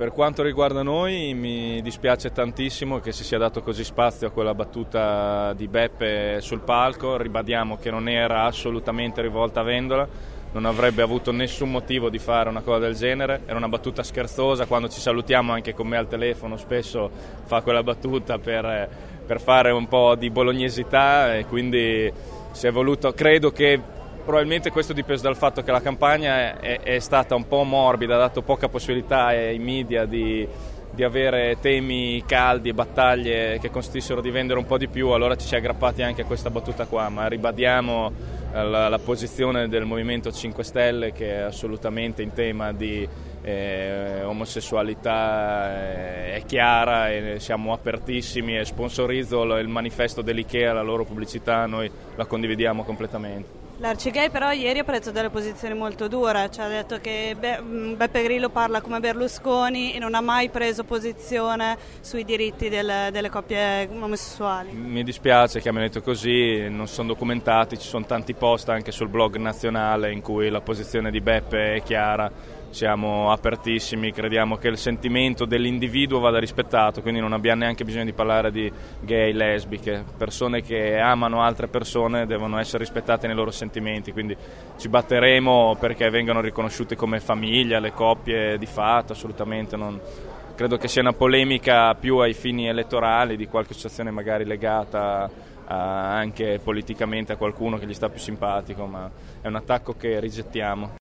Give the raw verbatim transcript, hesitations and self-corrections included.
Per quanto riguarda noi mi dispiace tantissimo che si sia dato così spazio a quella battuta di Beppe sul palco. Ribadiamo che non era assolutamente rivolta a Vendola, non avrebbe avuto nessun motivo di fare una cosa del genere, era una battuta scherzosa. Quando ci salutiamo anche con me al telefono spesso fa quella battuta per, per fare un po' di bolognesità, e quindi si è voluto, credo che probabilmente questo dipende dal fatto che la campagna è, è stata un po' morbida, ha dato poca possibilità ai media di, di avere temi caldi e battaglie che consentissero di vendere un po' di più, allora ci si è aggrappati anche a questa battuta qua, ma ribadiamo la, la posizione del Movimento cinque Stelle, che è assolutamente in tema di eh, omosessualità eh, è chiara, e siamo apertissimi, e sponsorizzo il manifesto dell'Ikea, la loro pubblicità, noi la condividiamo completamente. L'Arcigay però ieri ha preso delle posizioni molto dure, cioè ha detto che Be- Beppe Grillo parla come Berlusconi e non ha mai preso posizione sui diritti del, delle coppie omosessuali. Mi dispiace che abbiano detto così, non sono documentati, ci sono tanti post anche sul blog nazionale in cui la posizione di Beppe è chiara. Siamo apertissimi, crediamo che il sentimento dell'individuo vada rispettato, quindi non abbiamo neanche bisogno di parlare di gay, lesbiche, persone che amano altre persone devono essere rispettate nei loro sentimenti, quindi ci batteremo perché vengano riconosciute come famiglia le coppie di fatto, assolutamente non. Credo che sia una polemica più ai fini elettorali di qualche associazione magari legata a, anche politicamente a qualcuno che gli sta più simpatico, ma è un attacco che rigettiamo.